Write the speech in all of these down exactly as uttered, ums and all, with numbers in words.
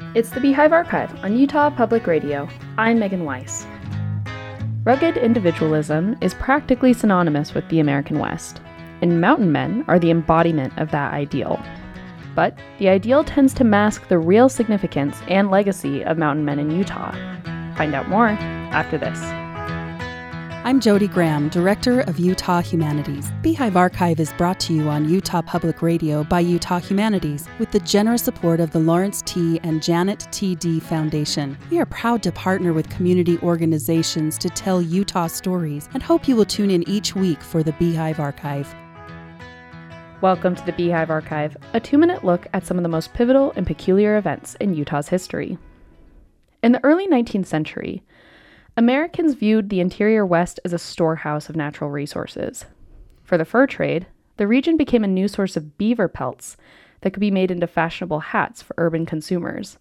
It's the Beehive Archive on Utah Public Radio. I'm Megan Weiss. Rugged individualism is practically synonymous with the American West, and mountain men are the embodiment of that ideal. But the ideal tends to mask the real significance and legacy of mountain men in Utah. Find out more after this. I'm Jody Graham, Director of Utah Humanities. Beehive Archive is brought to you on Utah Public Radio by Utah Humanities with the generous support of the Lawrence T. and Janet T. D. Foundation. We are proud to partner with community organizations to tell Utah stories and hope you will tune in each week for the Beehive Archive. Welcome to the Beehive Archive, a two-minute look at some of the most pivotal and peculiar events in Utah's history. In the early nineteenth century, Americans viewed the interior West as a storehouse of natural resources. For the fur trade, the region became a new source of beaver pelts that could be made into fashionable hats for urban consumers.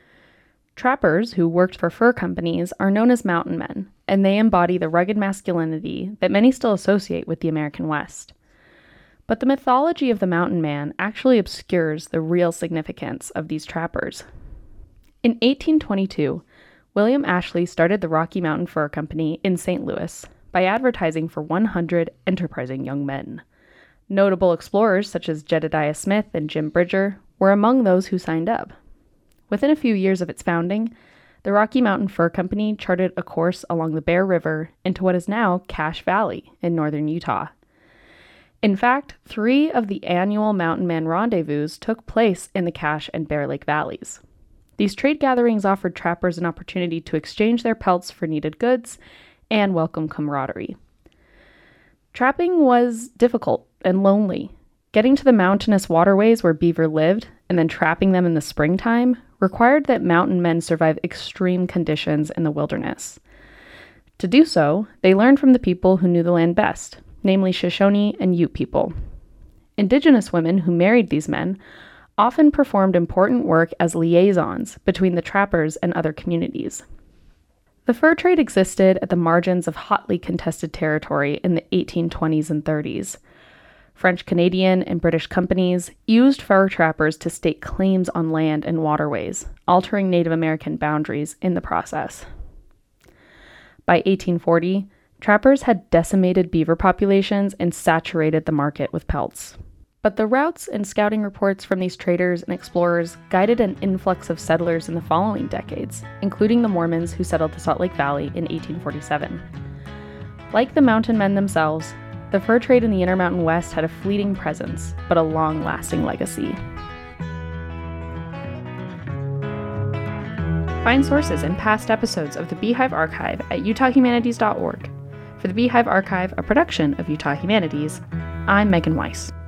Trappers who worked for fur companies are known as mountain men, and they embody the rugged masculinity that many still associate with the American West. But the mythology of the mountain man actually obscures the real significance of these trappers. In eighteen twenty-two, William Ashley started the Rocky Mountain Fur Company in Saint Louis by advertising for one hundred enterprising young men. Notable explorers such as Jedediah Smith and Jim Bridger were among those who signed up. Within a few years of its founding, the Rocky Mountain Fur Company charted a course along the Bear River into what is now Cache Valley in northern Utah. In fact, three of the annual Mountain Man rendezvous took place in the Cache and Bear Lake valleys. These trade gatherings offered trappers an opportunity to exchange their pelts for needed goods and welcome camaraderie. Trapping was difficult and lonely. Getting to the mountainous waterways where beaver lived and then trapping them in the springtime required that mountain men survive extreme conditions in the wilderness. To do so, they learned from the people who knew the land best, namely Shoshone and Ute people. Indigenous women who married these men often performed important work as liaisons between the trappers and other communities. The fur trade existed at the margins of hotly contested territory in the eighteen twenties and thirties. French-Canadian and British companies used fur trappers to stake claims on land and waterways, altering Native American boundaries in the process. By eighteen forty, trappers had decimated beaver populations and saturated the market with pelts. But the routes and scouting reports from these traders and explorers guided an influx of settlers in the following decades, including the Mormons who settled the Salt Lake Valley in eighteen forty-seven. Like the mountain men themselves, the fur trade in the Intermountain West had a fleeting presence, but a long-lasting legacy. Find sources and past episodes of the Beehive Archive at utah humanities dot org. For the Beehive Archive, a production of Utah Humanities, I'm Megan Weiss.